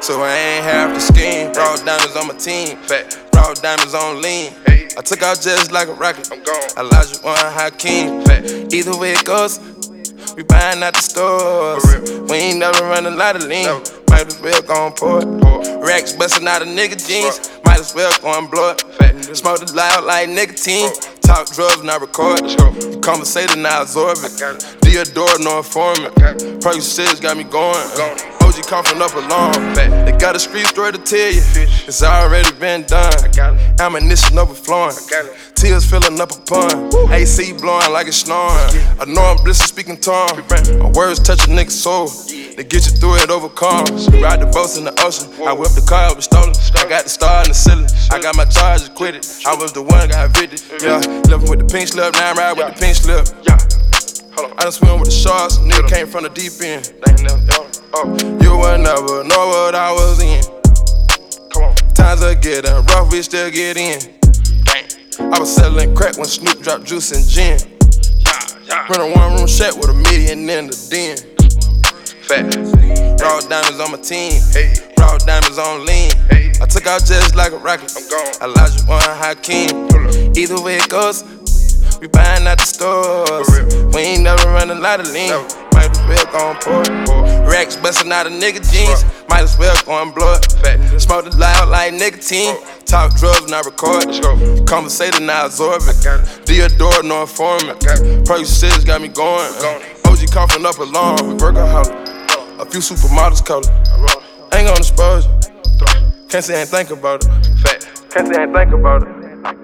So I ain't half the scheme. Raw diamonds on my team. Fat. Raw diamonds on lean. I took out just like a rocket. I'm gone. Elijah One Hakeem. Fat. Either way it goes, we buying out the stores. We ain't never run a lot of lean. Might as well go and pour it. Racks busting out of nigga jeans. Might as well go and blow it. Smoke it loud like nicotine. Talk drugs, not record. Conversating, now absorb it. Theodore, no informant. Percocets got me going. OG coughing up alarm. They got a street story to tell you. It's already been done. Ammunition overflowing. Tears filling up a pond. AC blowing like it's snoring. I know I'm blissed speaking tongue. My words touch a nigga's soul. They get you through it, overcome. Ride the boats in the ocean. I whipped the car, it was stolen. I got the star in the ceiling. I got my charges quitted. I was the one got evicted. Yeah, left with the pink slip. Now I'm riding with the pink slip. Yeah, I done swim with the sharks. Nigga came from the deep end. You would never know what I was in. Times are getting rough, we still get in. I was selling crack when Snoop dropped juice and gin. Rent a one-room shack with a million in the den. Fat. Raw diamonds on my team. Raw diamonds on lean. I took out just like a rocket. I'm gone. Elijah One Hakeem. Either way it goes, we buying out the stores. We ain't never run a lot of lean. Might as well go and pour it. Racks busting out of nigga jeans. Might as well go and blow it. Smoke it loud like nicotine. Talk drugs, not record. Conversating, now absorb it. Theodore, no informant. Percocets got me going. OG coughing up alarm. Workaholic. A few supermodels color. Ain't gonna expose you. Can't say I ain't think about it. Can't say I ain't think about it.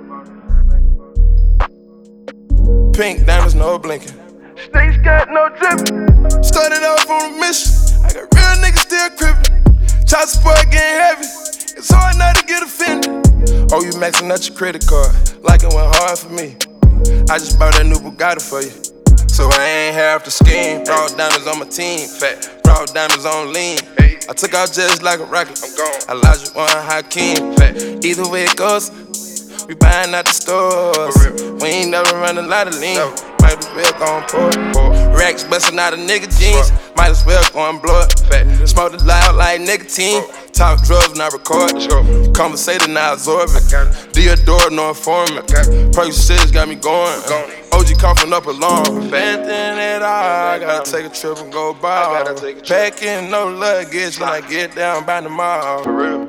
Pink diamonds, no blinking. Snakes got no dripping. Started off on a mission. I got real niggas still crippin'. Child support getting heavy. It's hard not to get offended. Oh, you maxing out your credit card. Like it went hard for me. I just bought that new Bugatti for you. So I ain't half the scheme. Raw diamonds on my team. Fat. Raw diamonds on lean. I took out just like a rocket. I'm gone. Elijah One Hakeem. Fat. Either way it goes, we buying out the stores. We ain't never run a lot of lean. Might as well go and pour it. Racks busting out of nigga jeans. Might as well go and blow it. Smoke it loud like nicotine. Talk drugs, not record. Conversating, now absorb it. Theodore, no informant. Percocets got me going. OG coughing up alarm. Bad thing at all, I gotta take a trip and go ball. Packing no luggage when I get down by the mall. For real.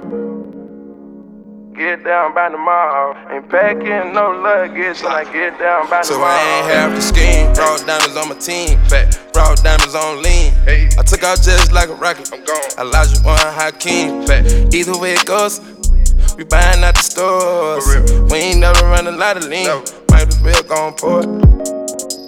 Get down by the mall. Ain't packing no luggage when I get down by the mall. So I ain't half the scheme. Raw diamonds on my team. Fat. Raw diamonds on lean. I took out just like a rocket. I'm gone. Elijah One Hakeem. Fat. Either way it goes, we buying out the stores. We ain't never run a lot of lean. Might as well go and pour it.